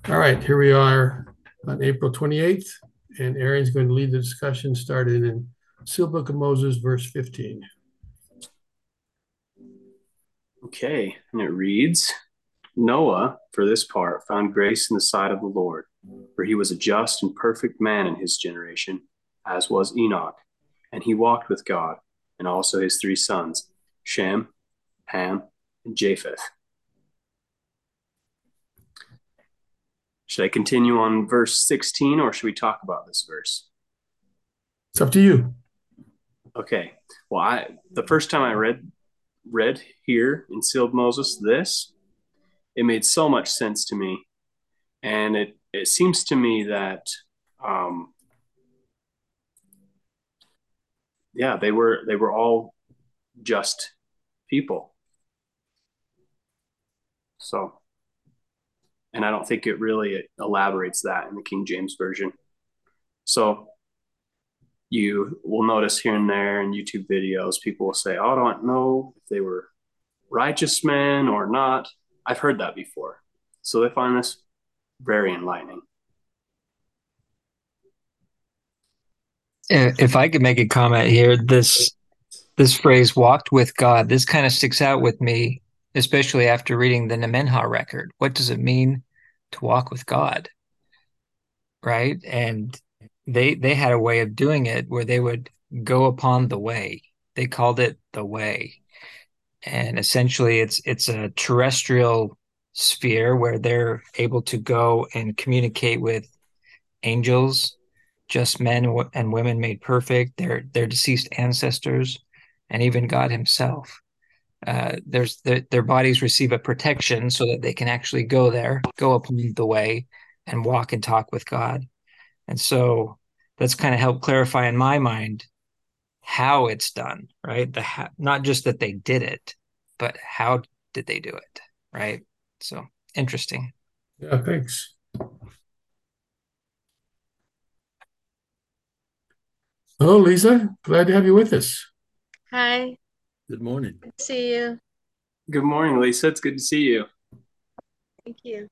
All right, here we are on April 28th, and Aaron's going to lead the discussion starting in Seal Book of Moses, verse 15. Okay, and it reads, Noah, for this part, found grace in the sight of the Lord, for he was a just and perfect man in his generation, as was Enoch, and he walked with God, and also his three sons, Shem, Ham, and Japheth. Should I continue on verse 16, or should we talk about this verse? It's up to you. Okay, well, the first time I read here in Sealed Moses this, it made so much sense to me, and it seems to me that um, yeah, they were all just people. So, and I don't think it really elaborates that in the King James version. So you will notice here and there in YouTube videos, people will say, "Oh, I don't know if they were righteous men or not." I've heard that before, so they find this very enlightening. If I could make a comment here, this phrase "walked with God," this kind of sticks out with me, especially after reading the Nemenhah record. What does it mean to walk with God, right? And they had a way of doing it where they would go upon the way. They called it the way. And essentially it's a terrestrial sphere where they're able to go and communicate with angels, just men and women made perfect, their deceased ancestors, and even God Himself. Their bodies receive a protection so that they can actually go there, go upon the way, and walk and talk with God. And so that's kind of helped clarify in my mind how it's done, right? Not just that they did it, but how did they do it, right? So interesting. Yeah, thanks. Hello, Lisa. Glad to have you with us. Hi, Good morning. good to see you. Good morning, Lisa. It's good to see you. Thank you.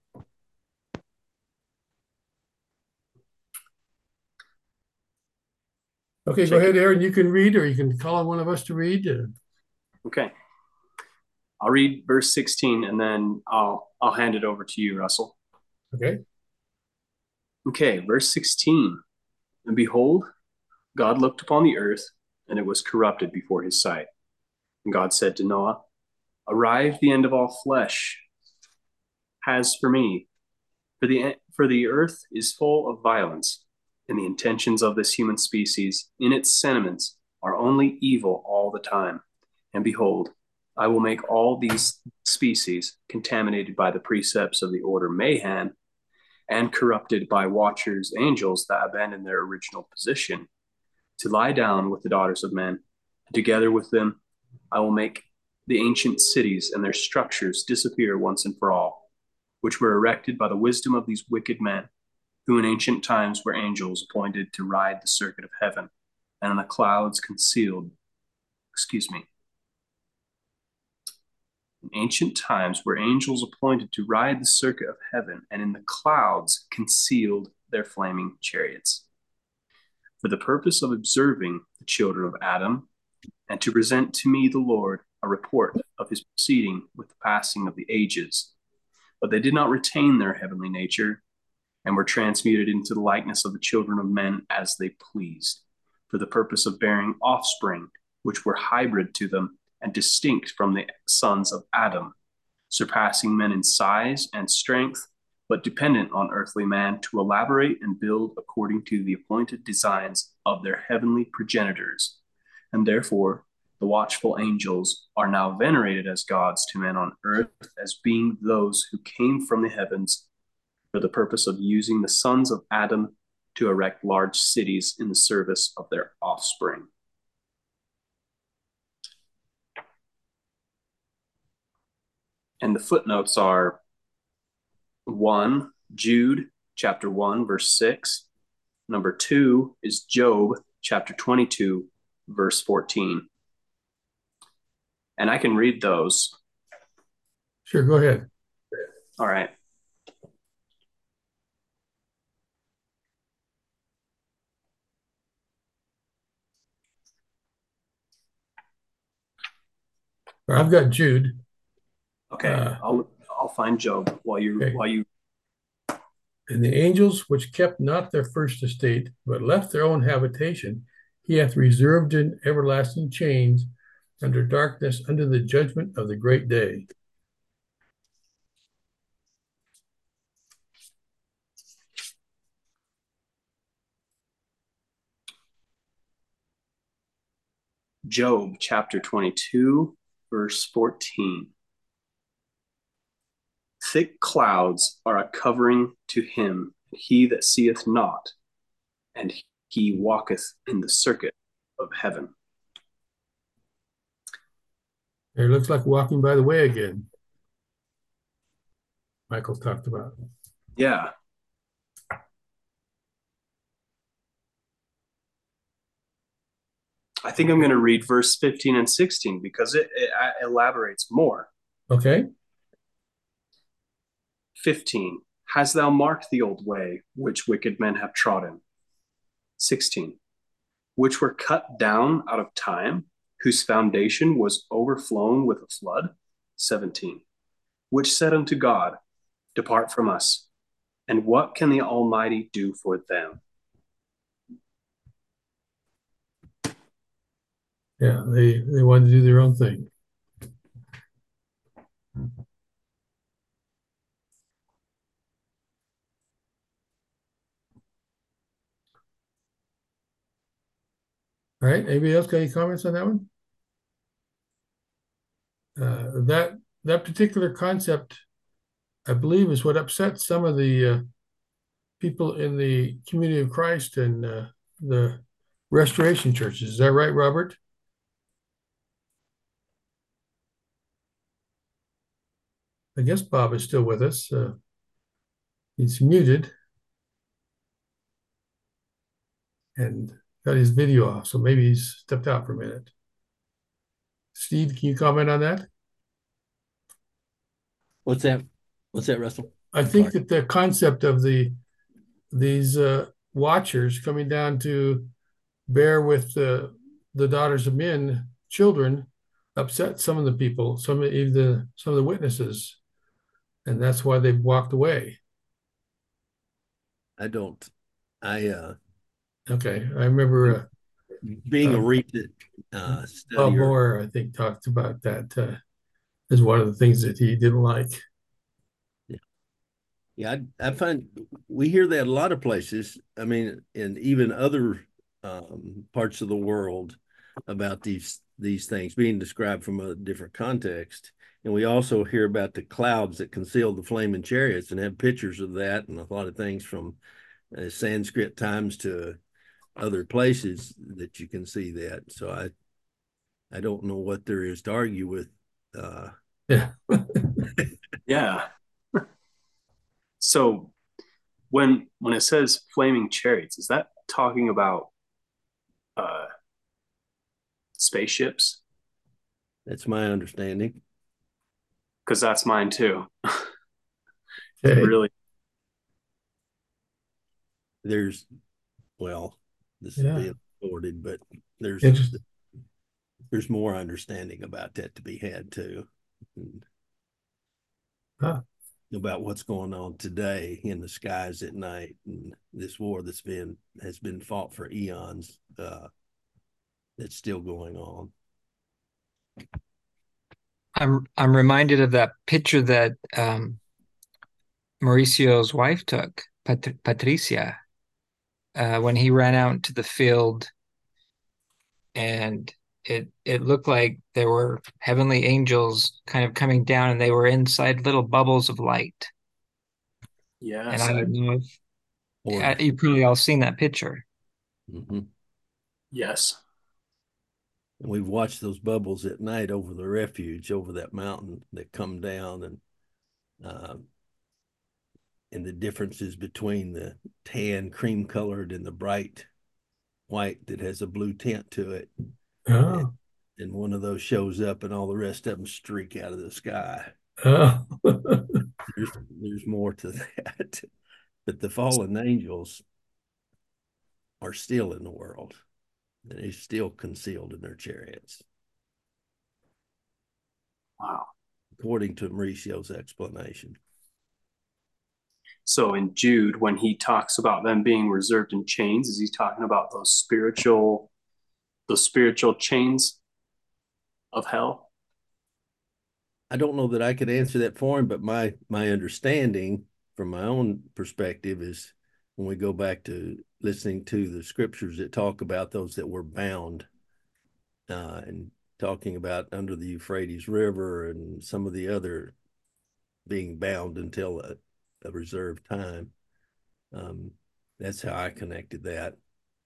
Okay, go Check ahead, it. Aaron. You can read, or you can call on one of us to read. Okay, I'll read verse 16, and then I'll hand it over to you, Russell. Okay. Okay, verse 16. And behold, God looked upon the earth, and it was corrupted before his sight. And God said to Noah, Arrive the end of all flesh has for me, for the earth is full of violence, and the intentions of this human species in its sentiments are only evil all the time. And behold, I will make all these species contaminated by the precepts of the order Mahan and corrupted by watchers angels that abandon their original position to lie down with the daughters of men. Together with them, I will make the ancient cities and their structures disappear once and for all, which were erected by the wisdom of these wicked men, who in ancient times were angels appointed to ride the circuit of heaven, and in the clouds concealed, excuse me, in ancient times were angels appointed to ride the circuit of heaven, and in the clouds concealed their flaming chariots, for the purpose of observing the children of Adam, and to present to me, the Lord, a report of his proceeding with the passing of the ages. But they did not retain their heavenly nature, and were transmuted into the likeness of the children of men as they pleased, for the purpose of bearing offspring, which were hybrid to them and distinct from the sons of Adam, surpassing men in size and strength, but dependent on earthly man to elaborate and build according to the appointed designs of their heavenly progenitors. And therefore, the watchful angels are now venerated as gods to men on earth, as being those who came from the heavens for the purpose of using the sons of Adam to erect large cities in the service of their offspring. And the footnotes are 1, Jude chapter 1, verse 6. Number 2 is Job chapter 22, verse 14. And I can read those. Sure, go ahead. All right. Or I've got Jude. Okay, I'll find Job Okay. while you. And the angels which kept not their first estate, but left their own habitation, he hath reserved in everlasting chains under darkness under the judgment of the great day. Job chapter 22, verse 14. Thick clouds are a covering to him, he that seeth not, and he walketh in the circuit of heaven. It looks like walking by the way again. Michael talked about. Yeah. I think I'm going to read verse 15 and 16 because it elaborates more. Okay. 15. Hast thou marked the old way which wicked men have trodden? 16. Which were cut down out of time, whose foundation was overflown with a flood? 17. Which said unto God, depart from us. And what can the Almighty do for them? Yeah, they wanted to do their own thing. All right. Anybody else got any comments on that one? That particular concept, I believe, is what upset some of the people in the Community of Christ and the Restoration churches. Is that right, Robert? I guess Bob is still with us. He's muted and got his video off, so maybe he's stepped out for a minute. Steve, can you comment on that? What's that? What's that, Russell? I think that the concept of these watchers coming down to bear with the daughters of men, children, upset some of the people, some of the witnesses, and that's why they walked away. I don't. Okay, I remember being a recent Bob studier. Moore, I think, talked about that as one of the things that he didn't like. Yeah, I find we hear that a lot of places. I mean, and even other parts of the world about these things being described from a different context. And we also hear about the clouds that conceal the flaming chariots and have pictures of that and a lot of things from Sanskrit times to other places that you can see that. So I don't know what there is to argue with. Yeah. Yeah. So when it says flaming chariots, is that talking about spaceships? That's my understanding. Because that's mine too. Okay. Really. This is being recorded, but there's more understanding about that to be had too. About what's going on today in the skies at night and this war has been fought for eons, that's still going on. I'm reminded of that picture that Mauricio's wife took, Patricia, when he ran out into the field, and it looked like there were heavenly angels kind of coming down, and they were inside little bubbles of light. Yes. And I don't know if you've probably all seen that picture. Mm-hmm. Yes. And we've watched those bubbles at night over the refuge, over that mountain that come down, and the differences between the tan, cream colored, and the bright white that has a blue tint to it. Oh. And one of those shows up and all the rest of them streak out of the sky. Oh. There's more to that. But the fallen angels are still in the world. They're still concealed in their chariots. Wow. according to Mauricio's explanation. So in Jude, when he talks about them being reserved in chains, is he talking about those spiritual chains of hell? I don't know that I could answer that for him, but my understanding from my own perspective is when we go back to listening to the scriptures that talk about those that were bound, and talking about under the Euphrates River and some of the other being bound until a reserved time. That's how I connected that.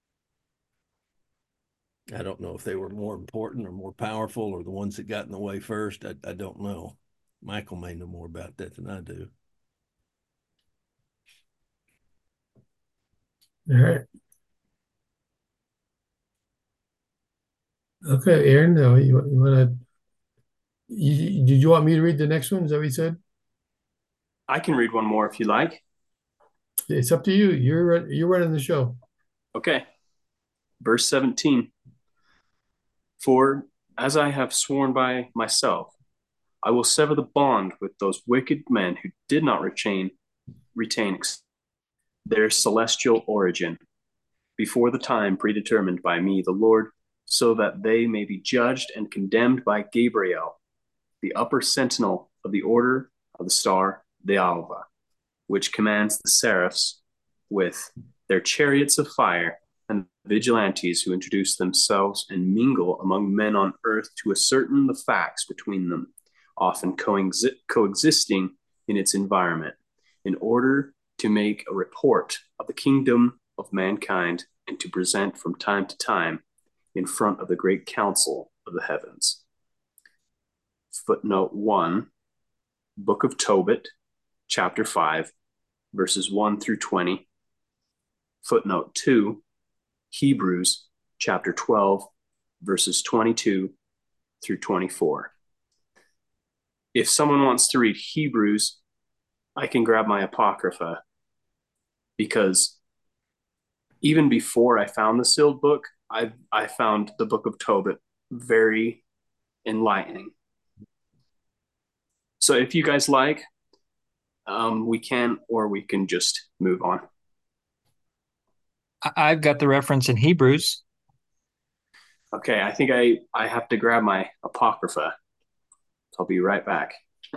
I don't know if they were more important or more powerful or the ones that got in the way first. I don't know. Michael may know more about that than I do. All right. Okay, Aaron, you want to, did you want me to read the next one? Is that what you said? I can read one more if you like. It's up to you. You're running the show. Okay. Verse 17. For as I have sworn by myself, I will sever the bond with those wicked men who did not retain their celestial origin before the time predetermined by me, the Lord, so that they may be judged and condemned by Gabriel, the upper sentinel of the order of the star, the Alva, which commands the seraphs with their chariots of fire, and vigilantes who introduce themselves and mingle among men on earth to ascertain the facts between them, often coexisting in its environment, in order to make a report of the kingdom of mankind and to present from time to time in front of the great council of the heavens. Footnote 1, Book of Tobit, chapter 5, verses 1 through 20. Footnote 2, Hebrews, chapter 12, verses 22 through 24. If someone wants to read Hebrews, I can grab my Apocrypha, because even before I found the sealed book, I found the Book of Tobit very enlightening. So if you guys like, we can, or we can just move on. I've got the reference in Hebrews. Okay, I think I have to grab my Apocrypha. I'll be right back.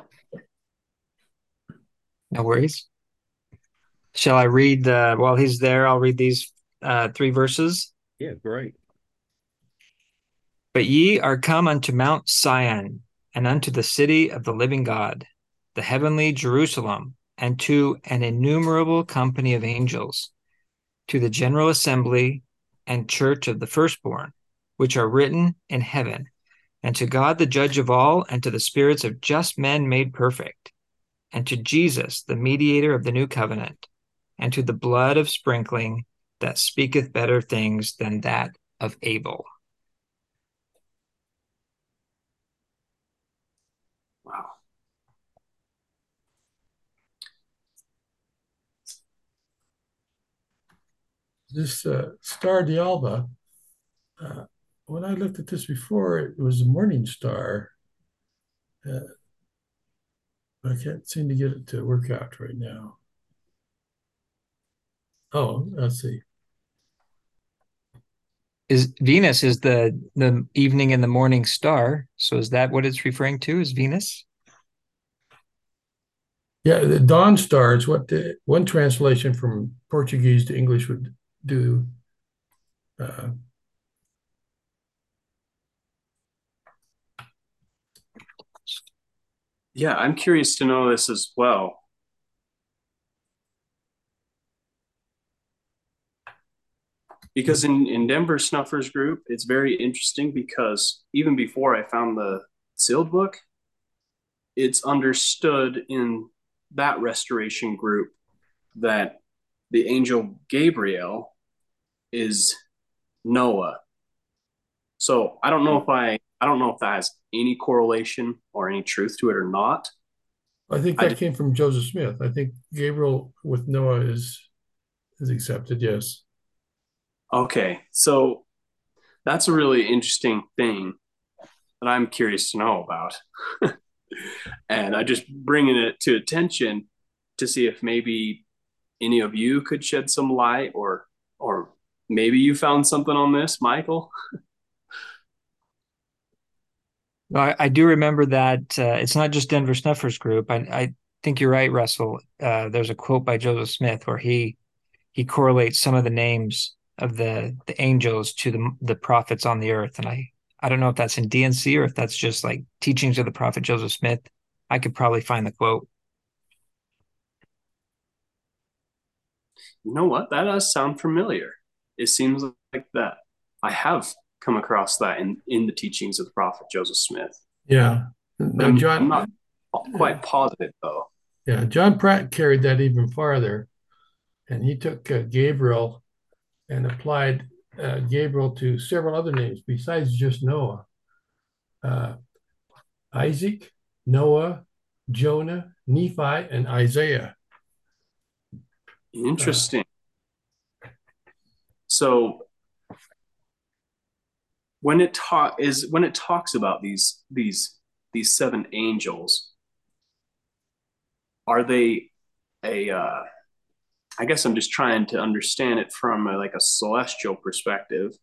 No worries. Shall I read while he's there? I'll read these 3 verses. Yeah, great. But ye are come unto Mount Sion, and unto the city of the living God, the heavenly Jerusalem, and to an innumerable company of angels, to the general assembly and church of the firstborn, which are written in heaven, and to God the judge of all, and to the spirits of just men made perfect, and to Jesus, the mediator of the new covenant, and to the blood of sprinkling that speaketh better things than that of Abel. Wow. This Star d'Alba, when I looked at this before, it was a morning star. I can't seem to get it to work out right now. Oh, let's see. Venus is the evening and the morning star. So is that what it's referring to? Is Venus? Yeah, the dawn star is what one translation from Portuguese to English would do. Yeah, I'm curious to know this as well. Because in Denver Snuffers group, it's very interesting because even before I found the sealed book, it's understood in that restoration group that the angel Gabriel is Noah. So I don't know if that has any correlation or any truth to it or not. I think that came from Joseph Smith. I think Gabriel with Noah is accepted, yes. Okay, so that's a really interesting thing that I'm curious to know about. And I just bringing it to attention to see if maybe any of you could shed some light, or maybe you found something on this, Michael. I do remember that it's not just Denver Snuffers Group. I think you're right, Russell. There's a quote by Joseph Smith where he correlates some of the names of the angels to the prophets on the earth, and I don't know if that's in D&C or if that's just like teachings of the prophet Joseph Smith. I could probably find the quote. You know what? That does sound familiar. It seems like that I have come across that in the teachings of the prophet Joseph Smith. Yeah. But Now, I'm John, not quite positive though. yeah, John Pratt carried that even farther, and he took Gabriel and applied Gabriel to several other names besides just Noah. Isaac, Noah, Jonah, Nephi, and Isaiah. Interesting. So when it talks about these seven angels, are they a I guess I'm just trying to understand it from like a celestial perspective.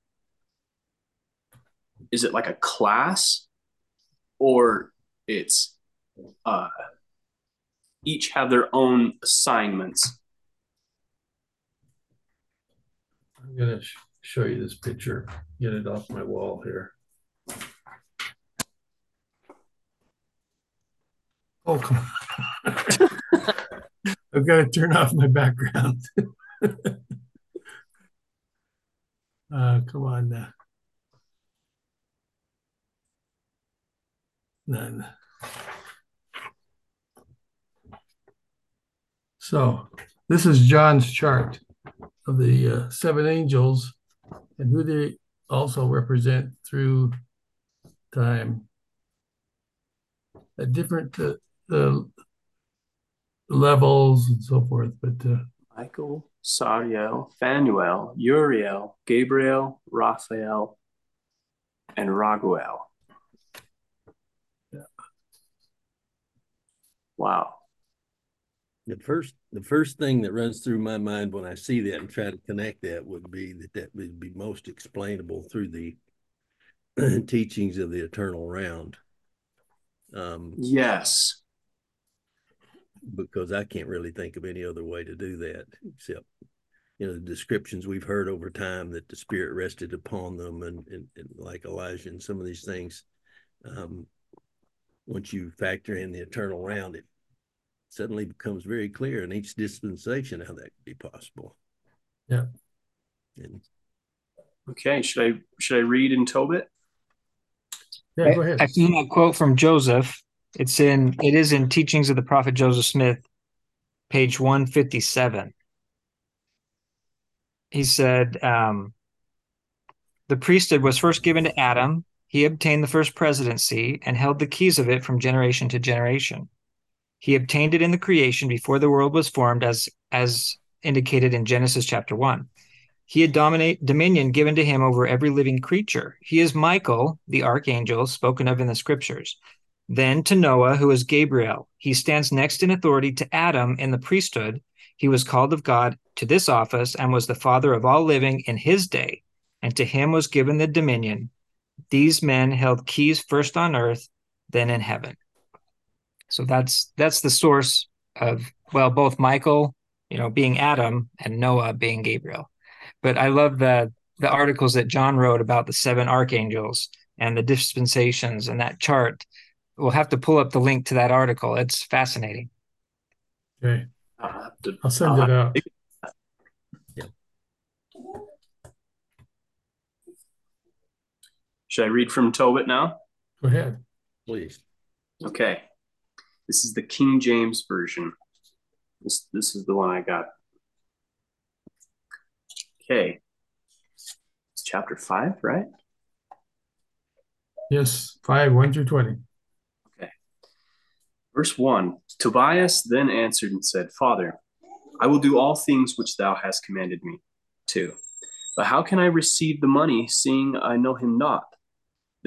Is it like a class, or it's uh each have their own assignments? I'm going to show you this picture, get it off my wall here. Oh, come on. I've got to turn off my background. Come on now. None. So this is John's chart of the seven angels and who they also represent through time at different levels and so forth. But Michael, Sariel, Phanuel, Uriel, Gabriel, Raphael, and Raguel. Yeah. Wow. The first thing that runs through my mind when I see that and try to connect that would be that would be most explainable through the teachings of the eternal round. Yes. Because I can't really think of any other way to do that except, the descriptions we've heard over time that the Spirit rested upon them and like Elijah and some of these things. Once you factor in the eternal round, it suddenly becomes very clear in each dispensation how that could be possible. Yeah. And, okay. Should I read in Tobit? Yeah, go ahead. I found that quote from Joseph. It is in Teachings of the Prophet Joseph Smith, page 157. He said, the priesthood was first given to Adam. He obtained the first presidency and held the keys of it from generation to generation. He obtained it in the creation before the world was formed, as indicated in Genesis chapter 1. He had dominion given to him over every living creature. He is Michael, the archangel, spoken of in the scriptures. Then to Noah, who is Gabriel. He stands next in authority to Adam in the priesthood. He was called of God to this office and was the father of all living in his day, and to him was given the dominion. These men held keys first on earth, then in heaven. So that's the source of, well, both Michael, being Adam, and Noah being Gabriel. But I love the articles that John wrote about the seven archangels and the dispensations and that chart. We'll have to pull up the link to that article. It's fascinating. Okay. I'll send it out. Yeah. Should I read from Tobit now? Go ahead. please. Okay. This is the King James Version. This is the one I got. Okay. It's chapter 5, right? Yes, 5, 1 through 20. Okay. Verse 1. Tobias then answered and said, Father, I will do all things which thou hast commanded me. 2. But how can I receive the money, seeing I know him not?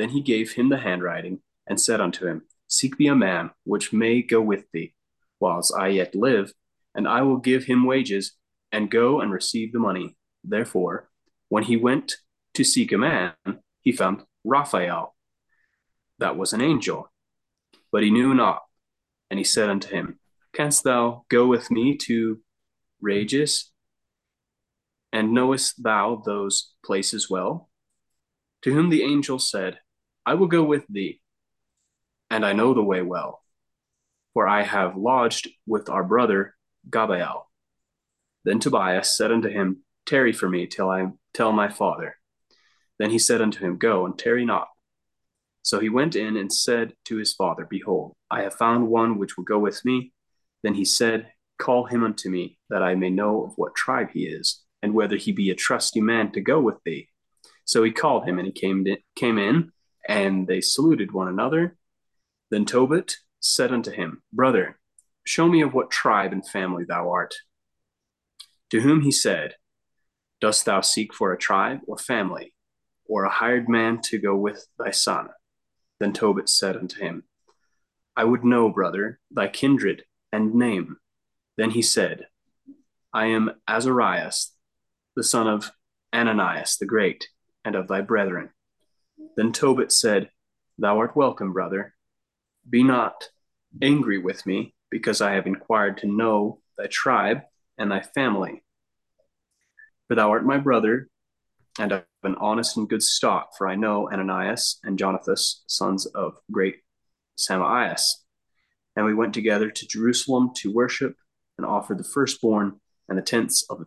Then he gave him the handwriting, and said unto him, Seek thee a man which may go with thee, whilst I yet live, and I will give him wages, and go and receive the money. Therefore, when he went to seek a man, he found Raphael, that was an angel, but he knew not. And he said unto him, Canst thou go with me to Rages? And knowest thou those places well? To whom the angel said, I will go with thee, and I know the way well, for I have lodged with our brother Gabael. Then Tobias said unto him, Tarry for me till I tell my father. Then he said unto him, Go, and tarry not. So he went in and said to his father, Behold, I have found one which will go with me. Then he said, Call him unto me, that I may know of what tribe he is, and whether he be a trusty man to go with thee. So he called him, and he came in, and they saluted one another. Then Tobit said unto him, Brother, show me of what tribe and family thou art. To whom he said, Dost thou seek for a tribe or family, or a hired man to go with thy son? Then Tobit said unto him, I would know, brother, thy kindred and name. Then he said, I am Azarias, the son of Ananias the great, and of thy brethren. Then Tobit said, Thou art welcome, brother. Be not angry with me, because I have inquired to know thy tribe and thy family. For thou art my brother, and of an honest and good stock, for I know Ananias and Jonathas, sons of great Samaias. And we went together to Jerusalem to worship, and offered the firstborn and the tenths of the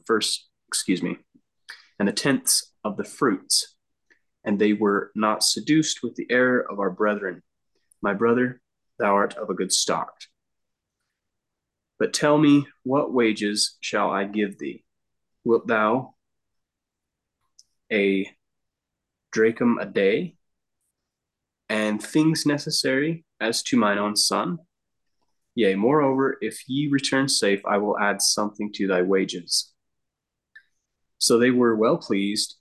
fruits. And they were not seduced with the error of our brethren. My brother, thou art of a good stock. But tell me, what wages shall I give thee? Wilt thou a drachm a day, and things necessary as to mine own son? Yea, moreover, if ye return safe, I will add something to thy wages. So they were well pleased.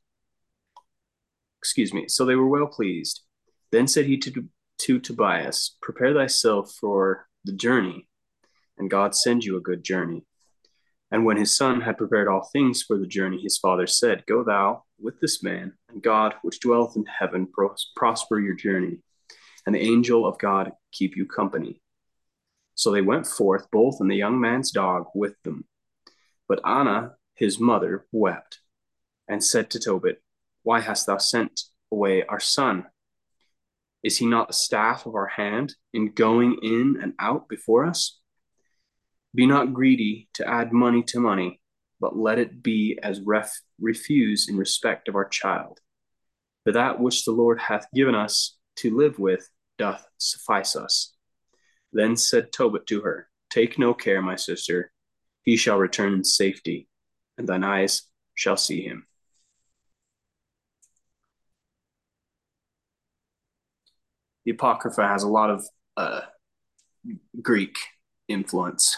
So they were well pleased. Then said he to Tobias, Prepare thyself for the journey, and God send you a good journey. And when his son had prepared all things for the journey, his father said, Go thou with this man, and God, which dwelleth in heaven, prosper your journey, and the angel of God keep you company. So they went forth, both and the young man's dog with them. But Anna, his mother, wept, and said to Tobit, Why hast thou sent away our son? Is he not the staff of our hand in going in and out before us? Be not greedy to add money to money, but let it be as refuse in respect of our child. For that which the Lord hath given us to live with doth suffice us. Then said Tobit to her, Take no care, my sister. He shall return in safety, and thine eyes shall see him. The Apocrypha has a lot of Greek influence.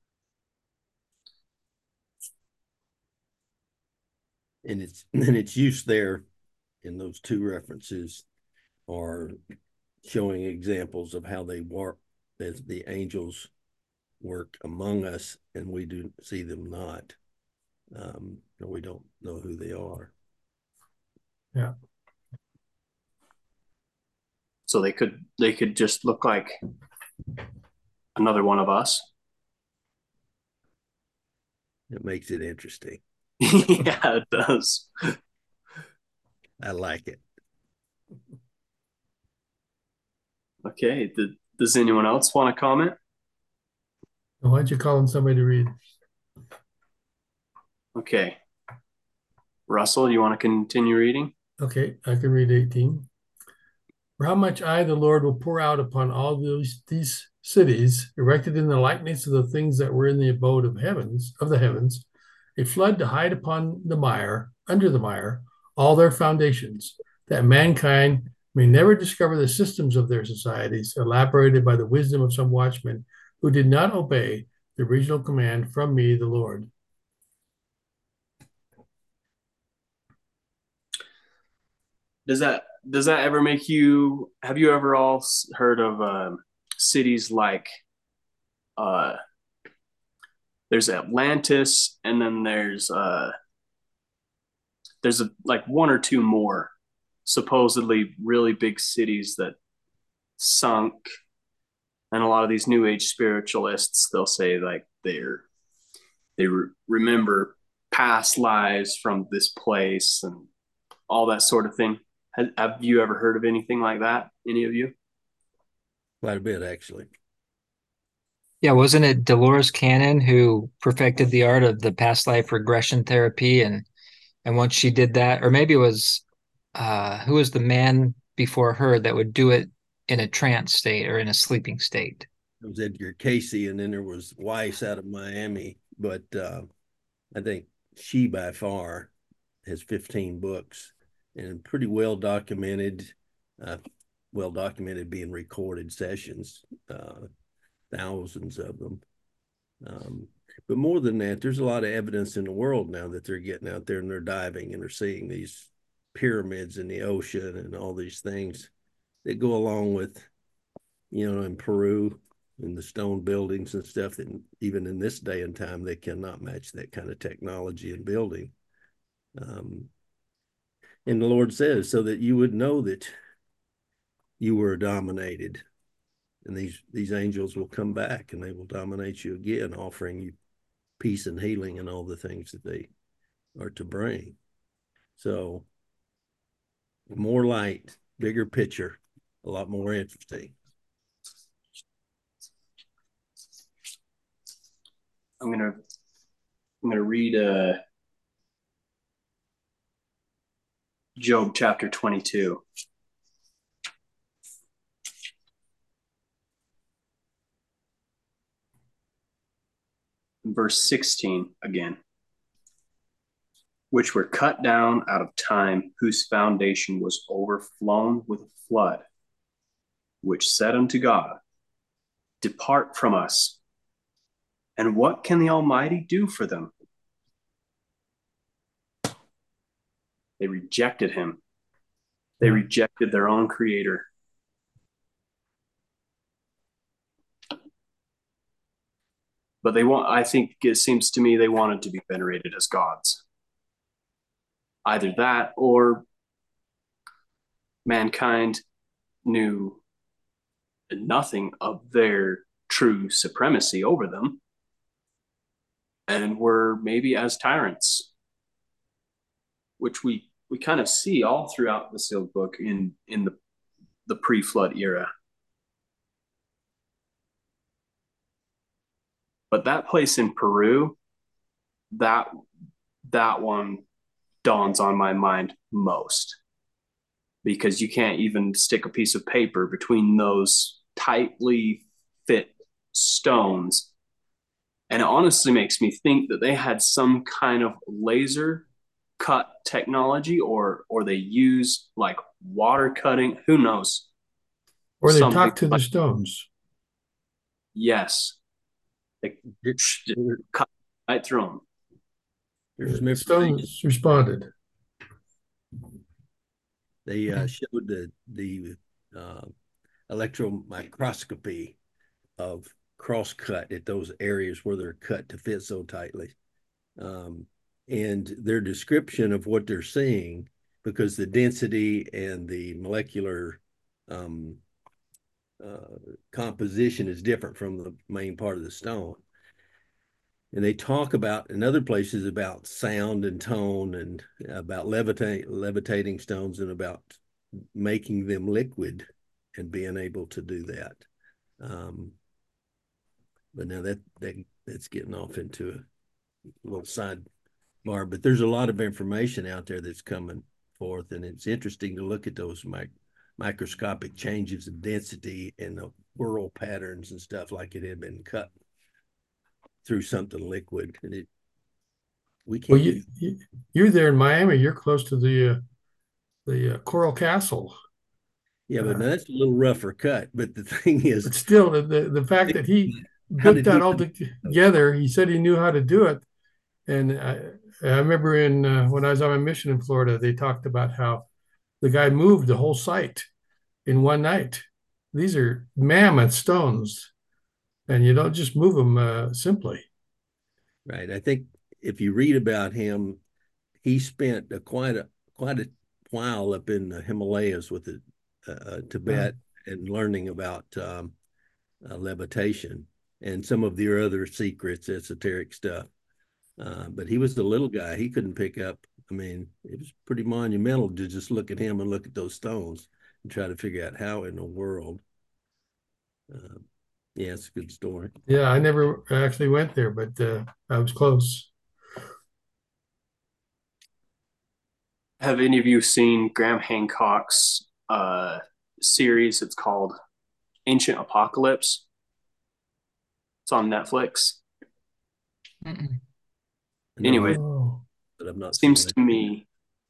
And its use there in those two references are showing examples of how they work as the angels work among us, and we do see them not. We don't know who they are. Yeah. So they could just look like another one of us. It makes it interesting. Yeah, it does. I like it. Okay. Does anyone else want to comment? Why don't you call on somebody to read? Okay. Russell, you want to continue reading? Okay, I can read 18. For how much I, the Lord, will pour out upon all these cities, erected in the likeness of the things that were in the abode of the heavens, a flood to hide upon the mire, under the mire, all their foundations, that mankind may never discover the systems of their societies, elaborated by the wisdom of some watchmen who did not obey the original command from me, the Lord. Does that does that ever make you? Have you ever all heard of cities like uh, there's Atlantis, and then there's like one or two more supposedly really big cities that sunk, and a lot of these new age spiritualists, they'll say like remember past lives from this place and all that sort of thing. Have you ever heard of anything like that, any of you? Quite a bit, actually. Yeah, wasn't it Dolores Cannon who perfected the art of the past life regression therapy? And once she did that, or maybe it was who was the man before her that would do it in a trance state or in a sleeping state? It was Edgar Casey, and then there was Weiss out of Miami. But I think she by far has 15 books and pretty well documented, being recorded sessions, thousands of them. But more than that, there's a lot of evidence in the world now that they're getting out there and they're diving and they're seeing these pyramids in the ocean and all these things that go along with, in Peru and the stone buildings and stuff that even in this day and time, they cannot match that kind of technology and building. And the Lord says, so that you would know that you were dominated, and these angels will come back and they will dominate you again, offering you peace and healing and all the things that they are to bring. So more light, bigger picture, a lot more interesting. I'm gonna read Job chapter 22. Verse 16 again. Which were cut down out of time, whose foundation was overflown with a flood, which said unto God, depart from us. And what can the Almighty do for them? They rejected him. They rejected their own creator. But I think it seems to me they wanted to be venerated as gods. Either that or mankind knew nothing of their true supremacy over them and were maybe as tyrants, which we kind of see all throughout the sealed book in the pre-flood era. But that place in Peru, that one dawns on my mind most, because you can't even stick a piece of paper between those tightly fit stones. And it honestly makes me think that they had some kind of laser cut technology, or they use like water cutting, who knows? Or they talk to the stones. Yes. They cut right through them. The stones responded. They showed the electron microscopy of cross cut at those areas where they're cut to fit so tightly. And their description of what they're seeing, because the density and the molecular composition is different from the main part of the stone. And they talk about in other places about sound and tone and about levitating stones and about making them liquid and being able to do that. But now that's getting off into a little sidebar. But there's a lot of information out there that's coming forth, and it's interesting to look at those microscopic changes of density and the whirl patterns and stuff, like it had been cut through something liquid. And we can't. Well, you're there in Miami. You're close to the Coral Castle. Yeah, but that's a little rougher cut. But the thing is, but still, the fact that he put that all together, he said he knew how to do it. And I remember when I was on my mission in Florida, they talked about how the guy moved the whole site in one night. These are mammoth stones, and you don't just move them simply. Right. I think if you read about him, he spent quite a while up in the Himalayas with the Tibet and learning about levitation and some of their other secrets, esoteric stuff. But he was the little guy. He couldn't pick up. I mean, it was pretty monumental to just look at him and look at those stones and try to figure out how in the world. Yeah, it's a good story. Yeah, I never actually went there, but I was close. Have any of you seen Graham Hancock's series? It's called Ancient Apocalypse. It's on Netflix. Mm-mm. Anyway, but I've not seems seen it. to me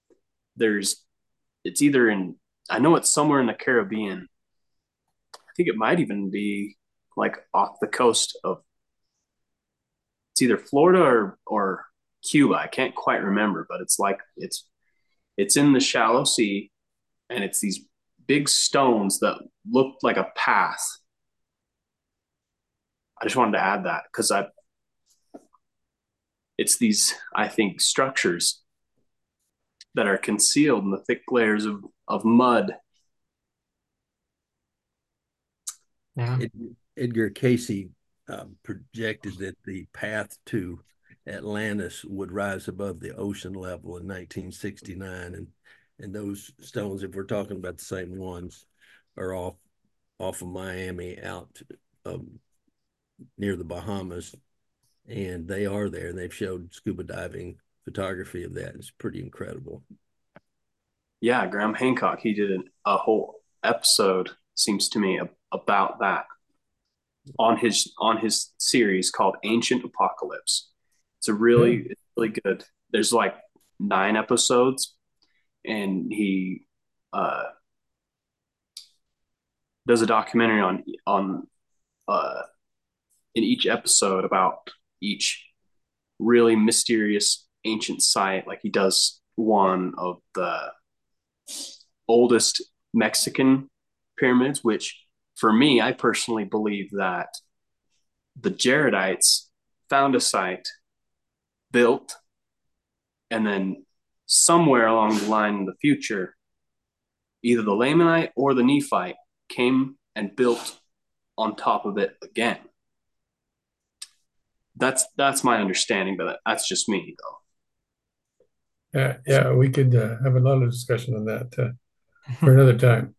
it's either in, I know it's somewhere in the Caribbean. I think it might even be like off the coast of, it's either Florida or Cuba. I can't quite remember, but it's like it's in the shallow sea, and it's these big stones that look like a path. I just wanted to add that because it's these, I think, structures that are concealed in the thick layers of mud. Yeah. Edgar Casey projected that the path to Atlantis would rise above the ocean level in 1969, and those stones, if we're talking about the same ones, are off of Miami out near the Bahamas, and they are there, and they've showed scuba diving photography of that. It's pretty incredible. Yeah, Graham Hancock, he did a whole episode, seems to me, about that on his series called Ancient Apocalypse. It's a really good. There's like 9 episodes, and he does a documentary on in each episode about each really mysterious ancient site. Like he does one of the oldest Mexican pyramids, which for me, I personally believe that the Jaredites found a site, built, and then somewhere along the line in the future, either the Lamanite or the Nephite came and built on top of it again. That's my understanding, but that's just me, though. Yeah, we could have a lot of discussion on that for another time.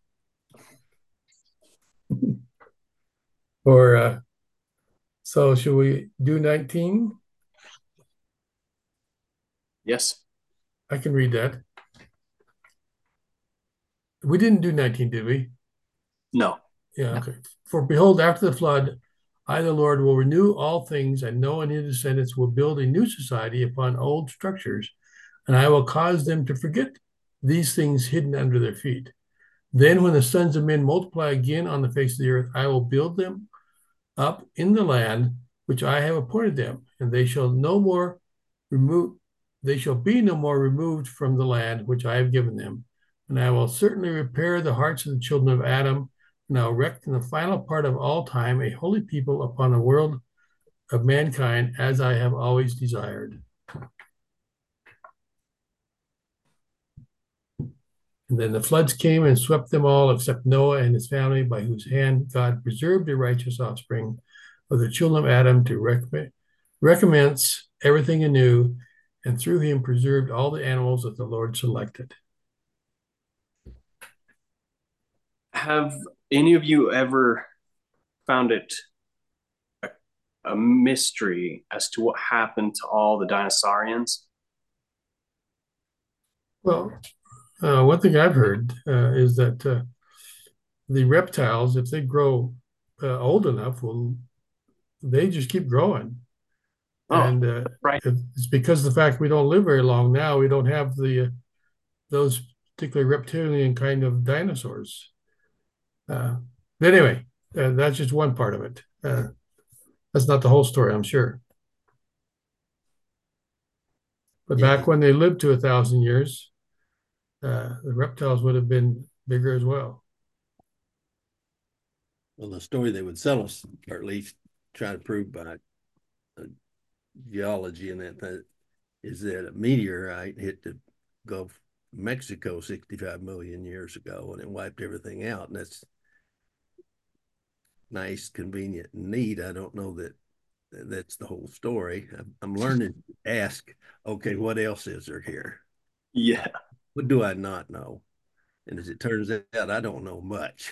Or so, should we do 19? Yes. I can read that. We didn't do 19, did we? No. Yeah, okay. For behold, after the flood, I, the Lord, will renew all things, and Noah and his descendants will build a new society upon old structures, and I will cause them to forget these things hidden under their feet. Then, when the sons of men multiply again on the face of the earth, I will build them up in the land which I have appointed them, and they shall be no more removed from the land which I have given them. And I will certainly repair the hearts of the children of Adam, and I will erect in the final part of all time a holy people upon the world of mankind, as I have always desired. And then the floods came and swept them all, except Noah and his family, by whose hand God preserved the righteous offspring of the children of Adam to recommence everything anew, and through him preserved all the animals that the Lord selected. Have any of you ever found it a mystery as to what happened to all the dinosaurians? Well, one thing I've heard is that the reptiles, if they grow old enough, they just keep growing. And right. It's because of the fact we don't live very long now. We don't have those particular reptilian kind of dinosaurs. But anyway, that's just one part of it. That's not the whole story, I'm sure. But back when they lived to 1,000 years, the reptiles would have been bigger as well. Well, the story they would sell us, or at least try to prove by geology and that is that a meteorite hit the Gulf of Mexico 65 million years ago and it wiped everything out. And that's nice, convenient, and neat. I don't know that that's the whole story. I'm learning to ask, okay, what else is there here? Yeah. What do I not know? And as it turns out, I don't know much.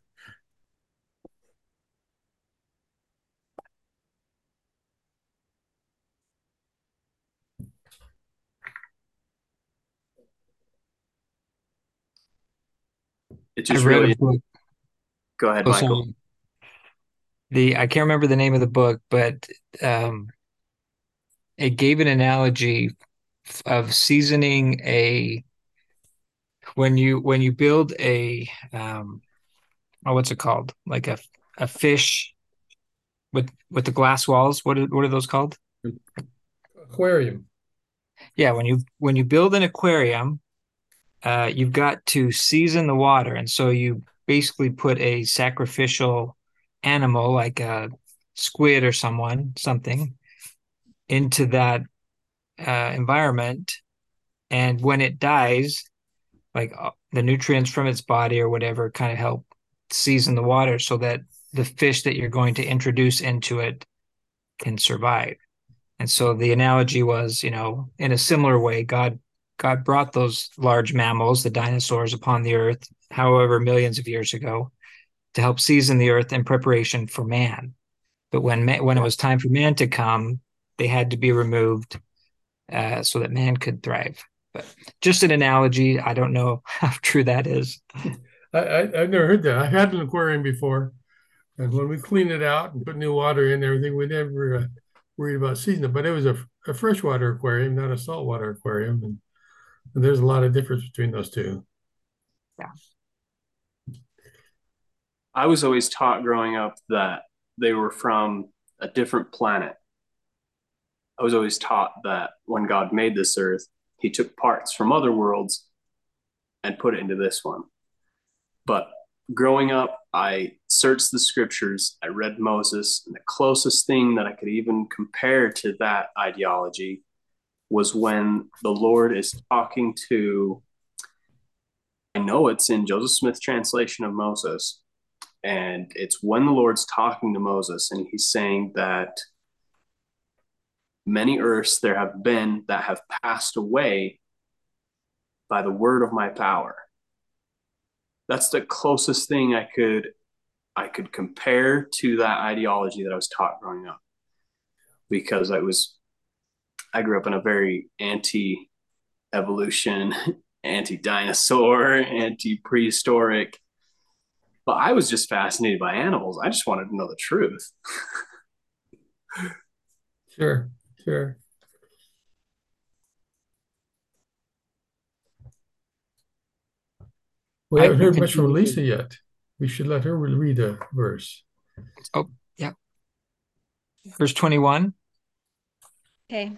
It I just read a really, book. go ahead, Oh, Michael. sorry. I can't remember the name of the book, but um, it gave an analogy of seasoning a when you build a oh, what's it called? Like a fish with the glass walls. What are those called? Aquarium. Yeah, when you build an aquarium, you've got to season the water, and so you basically put a sacrificial animal like a squid or something into that environment, and when it dies, like the nutrients from its body or whatever kind of help season the water so that the fish that you're going to introduce into it can survive. And so the analogy was, in a similar way, God brought those large mammals, the dinosaurs, upon the earth, however millions of years ago, to help season the earth in preparation for man. But when it was time for man to come, they had to be removed so that man could thrive. But just an analogy. I don't know how true that is. I've never heard that. I've had an aquarium before, and when we cleaned it out and put new water in and everything, we never worried about seasoning it. But it was a freshwater aquarium, not a saltwater aquarium, and there's a lot of difference between those two. Yeah. I was always taught growing up that they were from a different planet. I was always taught that when God made this earth, he took parts from other worlds and put it into this one. But growing up, I searched the scriptures, I read Moses, and the closest thing that I could even compare to that ideology was when the Lord is talking to, I know it's in Joseph Smith's translation of Moses, and it's when the Lord's talking to Moses, and he's saying that many earths there have been that have passed away by the word of my power. That's the closest thing I could compare to that ideology that I was taught growing up, because I grew up in a very anti-evolution, anti-dinosaur, anti-prehistoric, but I was just fascinated by animals. I just wanted to know the truth. Sure, sure. We I haven't can heard much from continue. Lisa yet. We should let her read a verse. Oh, yeah. Verse 21. Okay.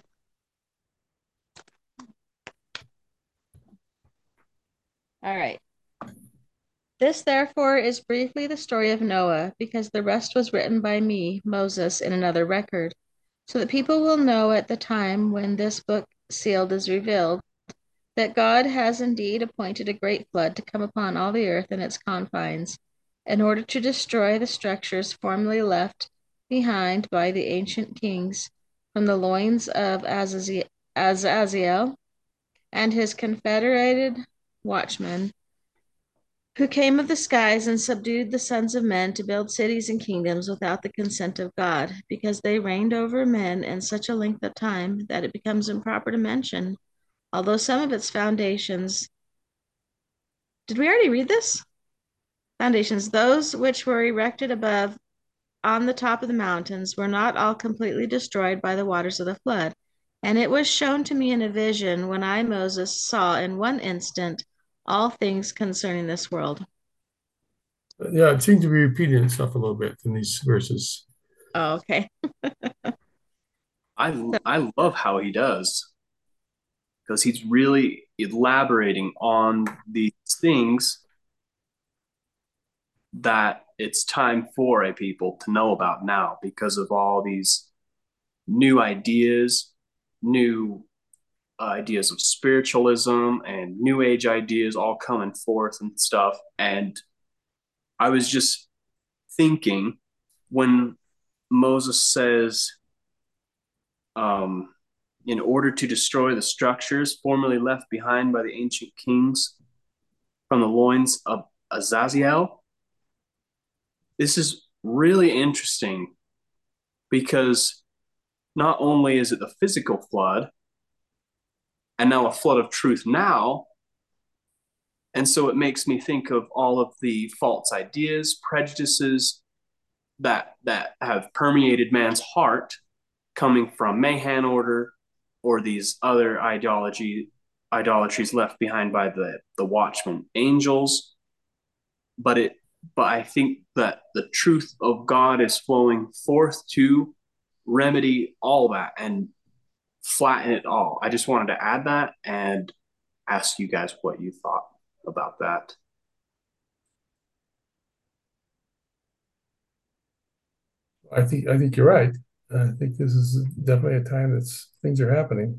All right. This, therefore, is briefly the story of Noah, because the rest was written by me, Moses, in another record, so that people will know at the time when this book sealed is revealed, that God has indeed appointed a great flood to come upon all the earth and its confines, in order to destroy the structures formerly left behind by the ancient kings from the loins of Azazel and his confederated watchmen, who came of the skies and subdued the sons of men to build cities and kingdoms without the consent of God, because they reigned over men in such a length of time that it becomes improper to mention, although some of its foundations. Did we already read this? Foundations, those which were erected above on the top of the mountains, were not all completely destroyed by the waters of the flood. And it was shown to me in a vision when I, Moses, saw in one instant all things concerning this world. Yeah, it seems to be repeating itself a little bit in these verses. Oh, okay. I love how he does, because he's really elaborating on these things that it's time for a people to know about now because of all these new new ideas of spiritualism and new age ideas all coming forth and stuff. And I was just thinking when Moses says, in order to destroy the structures formerly left behind by the ancient kings from the loins of Azazel, this is really interesting because not only is it the physical flood, and now a flood of truth now, and so it makes me think of all of the false ideas, prejudices that have permeated man's heart coming from Mahan order or these other idolatries left behind by the watchman angels. But I think that the truth of God is flowing forth to remedy all that and flatten it all. I just wanted to add that and ask you guys what you thought about that. I think you're right. I think this is definitely a time that's things are happening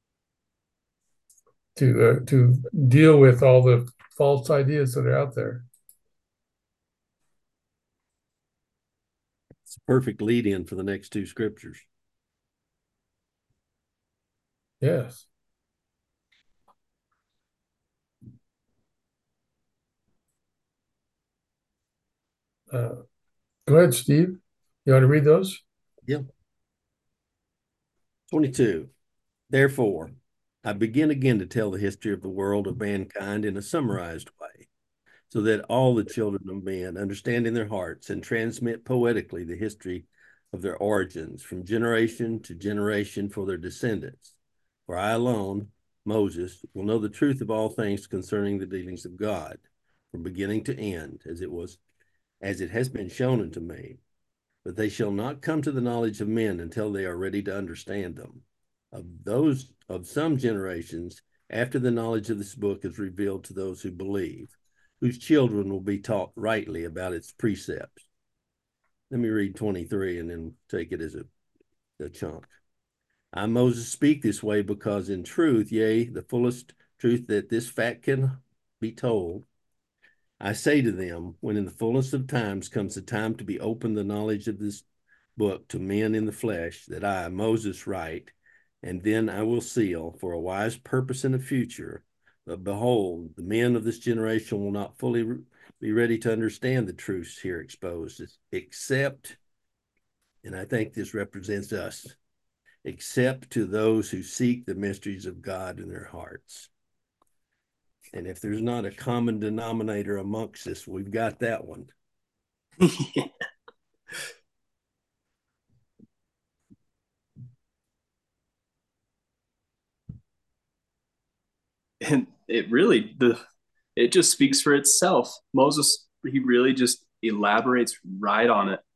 to deal with all the false ideas that are out there. It's a perfect lead in for the next two scriptures. Yes. Go ahead, Steve. You want to read those? Yep. 22. Therefore, I begin again to tell the history of the world of mankind in a summarized way, so that all the children of men understand in their hearts and transmit poetically the history of their origins from generation to generation for their descendants. For I alone, Moses, will know the truth of all things concerning the dealings of God, from beginning to end, as it has been shown unto me. But they shall not come to the knowledge of men until they are ready to understand them. Of some generations, after the knowledge of this book is revealed to those who believe, whose children will be taught rightly about its precepts. Let me read 23 and then take it as a chunk. I, Moses, speak this way because in truth, yea, the fullest truth that this fact can be told, I say to them, when in the fullness of times comes the time to be opened the knowledge of this book to men in the flesh, that I, Moses, write, and then I will seal for a wise purpose in the future. But behold, the men of this generation will not fully be ready to understand the truths here exposed, except, and I think this represents us, except to those who seek the mysteries of God in their hearts. And if there's not a common denominator amongst us, we've got that one. And it just speaks for itself. Moses, he really just elaborates right on it.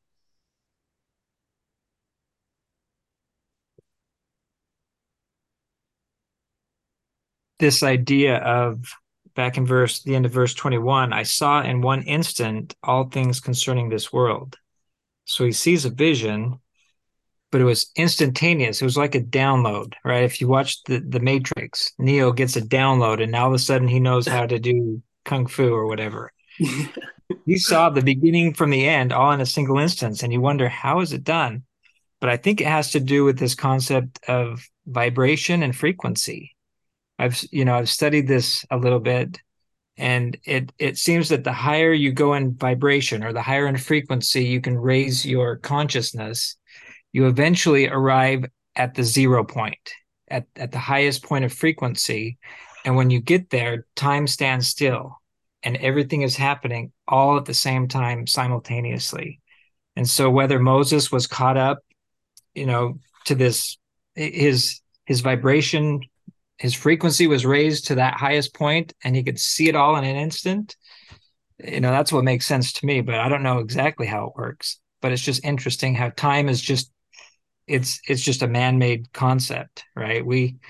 This idea of back in the end of verse 21, I saw in one instant all things concerning this world. So he sees a vision, but it was instantaneous. It was like a download, right? If you watch the Matrix, Neo gets a download and now all of a sudden he knows how to do kung fu or whatever. He saw the beginning from the end all in a single instance, and you wonder, how is it done? But I think it has to do with this concept of vibration and frequency. I've studied this a little bit, and it seems that the higher you go in vibration or the higher in frequency you can raise your consciousness, you eventually arrive at the 0 point, at the highest point of frequency. And when you get there, time stands still and everything is happening all at the same time simultaneously. And so whether Moses was caught up, to this, his vibration, his frequency was raised to that highest point and he could see it all in an instant, that's what makes sense to me. But I don't know exactly how it works. But it's just interesting how time is just, it's just a man-made concept, right?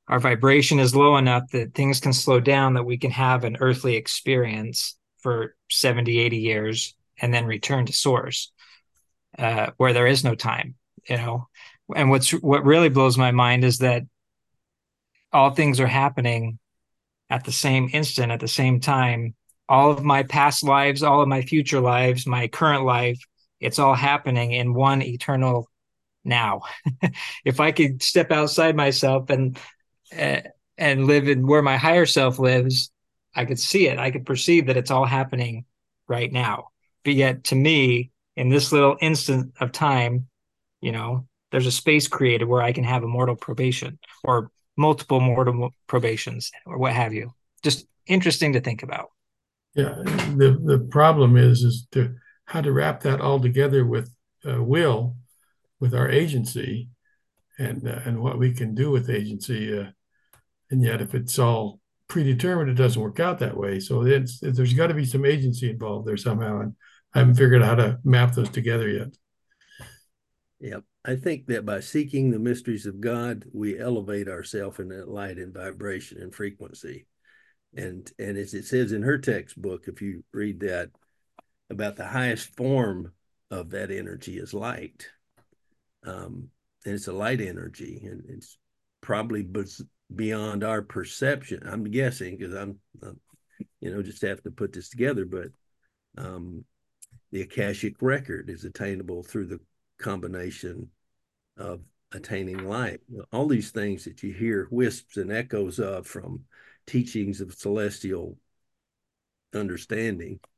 our vibration is low enough that things can slow down, that we can have an earthly experience for 70, 80 years and then return to source, where there is no time, you know. And what really blows my mind is that all things are happening at the same instant, at the same time. All of my past lives, all of my future lives, my current life, it's all happening in one eternal now. If I could step outside myself uh, and live in where my higher self lives, I could see it. I could perceive that it's all happening right now. But yet, to me, in this little instant of time, you know, there's a space created where I can have a mortal probation or multiple mortal probations or what have you. Just interesting to think about. Yeah, the problem is to how to wrap that all together with will, with our agency, and what we can do with agency. And yet, if it's all predetermined, it doesn't work out that way. So there's got to be some agency involved there somehow, and I haven't figured out how to map those together yet. Yep. I think that by seeking the mysteries of God, we elevate ourselves in that light and vibration and frequency. And as it says in her textbook, if you read that, about the highest form of that energy is light. And it's a light energy, and it's probably beyond our perception. I'm guessing, because I'm just have to put this together, but the Akashic record is attainable through the combination of attaining light. All these things that you hear wisps and echoes of from teachings of celestial understanding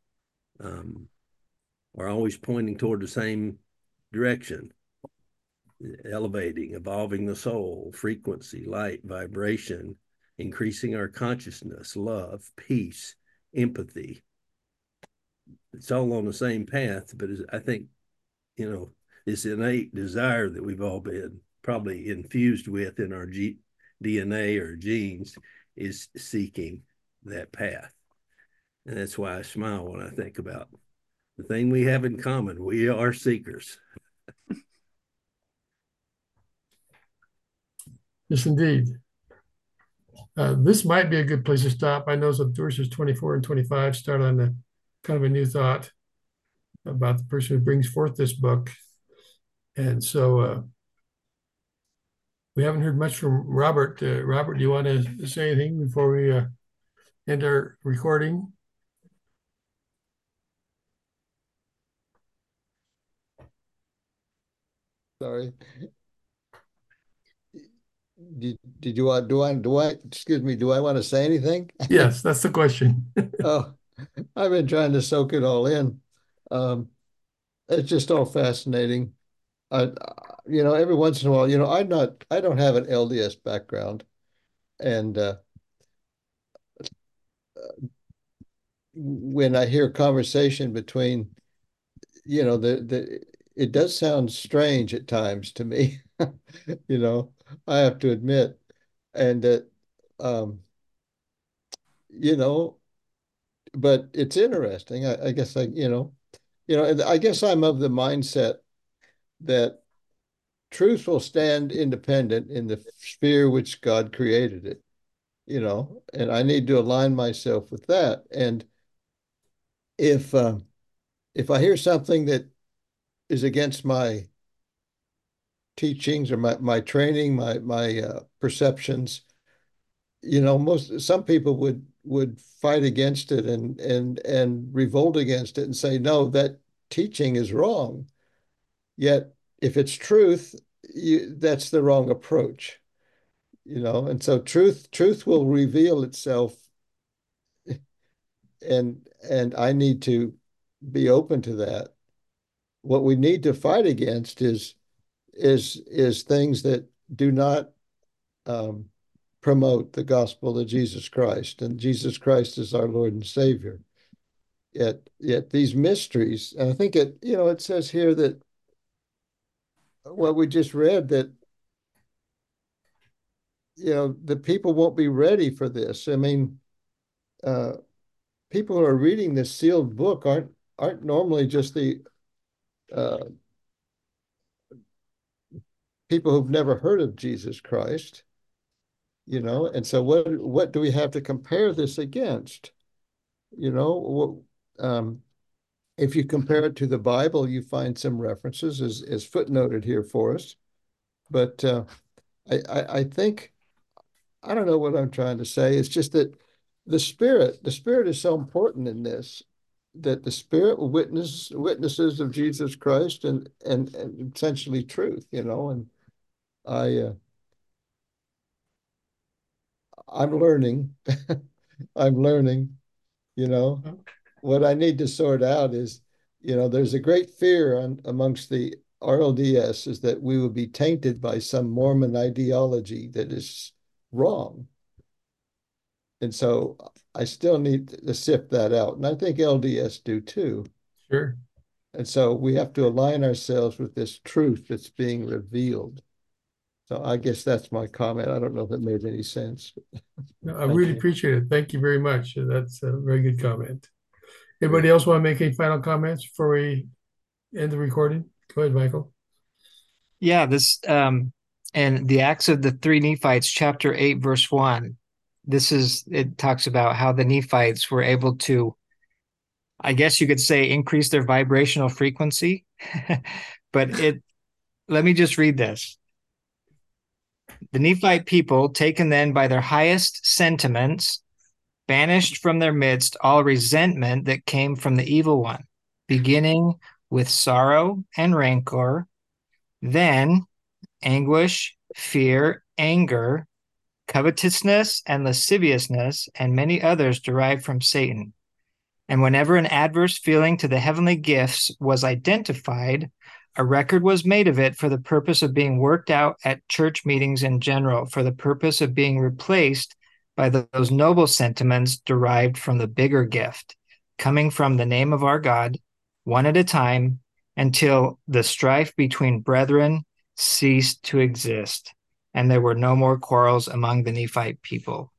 are always pointing toward the same direction: elevating, evolving the soul, frequency, light, vibration, increasing our consciousness, love, peace, empathy. It's all on the same path, but I think, this innate desire that we've all been probably infused with in our DNA or genes is seeking that path. And that's why I smile when I think about the thing we have in common. We are seekers. Yes, indeed. This might be a good place to stop. I know some verses 24 and 25 start on a kind of a new thought about the person who brings forth this book. And so we haven't heard much from Robert. Robert, do you want to say anything before we end our recording? Sorry. Did you want, excuse me, do I want to say anything? Yes, that's the question. Oh, I've been trying to soak it all in. It's just all fascinating. Every once in a while, I don't have an LDS background, and when I hear conversation between, it does sound strange at times to me. I have to admit, and that, um, you know, but it's interesting. I guess and I guess I'm of the mindset that truth will stand independent in the sphere which God created it, and I need to align myself with that. And if I hear something that is against my teachings or my training, my perceptions, some people would fight against it and revolt against it and say, no, that teaching is wrong. Yet if it's truth, that's the wrong approach, and so truth will reveal itself, and I need to be open to that. What we need to fight against is things that do not promote the gospel of Jesus Christ, and Jesus Christ is our Lord and Savior. Yet these mysteries, and I think it says here that what we just read, that the people won't be ready for this. I mean, people who are reading this sealed book aren't normally just the people who've never heard of Jesus Christ. And so what do we have to compare this against? If you compare it to the Bible, you find some references as footnoted here for us. But I think, I don't know what I'm trying to say. It's just that the Spirit is so important in this, that the Spirit witnesses of Jesus Christ and essentially truth, and I I'm learning. I'm learning, you know. What I need to sort out is, there's a great fear amongst the RLDS is that we will be tainted by some Mormon ideology that is wrong. And so I still need to sift that out. And I think LDS do too. Sure. And so we have to align ourselves with this truth that's being revealed. So I guess that's my comment. I don't know if it made any sense. No, I really you. appreciate it. Thank you very much. That's a very good comment. Anybody else want to make any final comments before we end the recording? Go ahead, Michael. Yeah, and the Acts of the Three Nephites, chapter 8, verse 1. It talks about how the Nephites were able to, I guess you could say, increase their vibrational frequency. But let me just read this. The Nephite people, taken then by their highest sentiments, banished from their midst all resentment that came from the evil one, beginning with sorrow and rancor, then anguish, fear, anger, covetousness, and lasciviousness, and many others derived from Satan. And whenever an adverse feeling to the heavenly gifts was identified, a record was made of it for the purpose of being worked out at church meetings in general, for the purpose of being replaced by those noble sentiments derived from the bigger gift, coming from the name of our God, one at a time, until the strife between brethren ceased to exist, and there were no more quarrels among the Nephite people.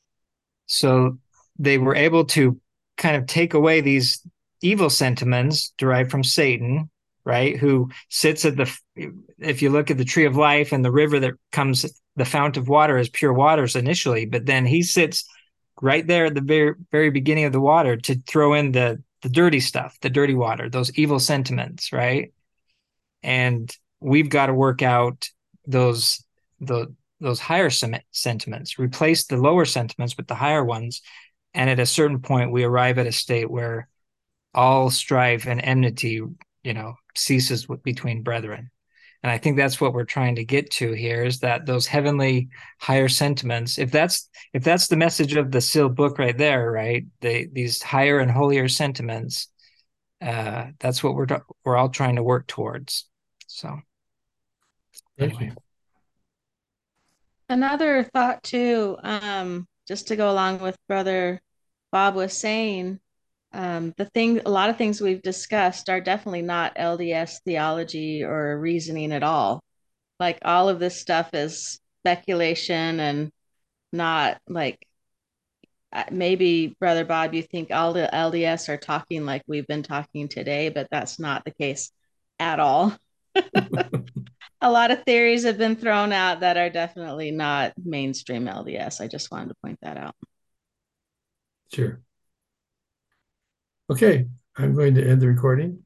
So they were able to kind of take away these evil sentiments derived from Satan, right? Who sits if you look at the tree of life and the river that comes, the fount of water is pure waters initially, but then he sits right there at the very, very beginning of the water to throw in the dirty stuff, the dirty water, those evil sentiments, right? And we've got to work out those higher sentiments, replace the lower sentiments with the higher ones. And at a certain point, we arrive at a state where all strife and enmity, ceases between brethren. And I think that's what we're trying to get to here, is that those heavenly higher sentiments, if that's the message of the sealed book right there, right? These higher and holier sentiments, that's what we're all trying to work towards. So anyway. Another thought too, just to go along with Brother Bob was saying, a lot of things we've discussed are definitely not LDS theology or reasoning at all. Like all of this stuff is speculation and not like, maybe Brother Bob, you think all the LDS are talking like we've been talking today, but that's not the case at all. A lot of theories have been thrown out that are definitely not mainstream LDS. I just wanted to point that out. Sure. Okay, I'm going to end the recording.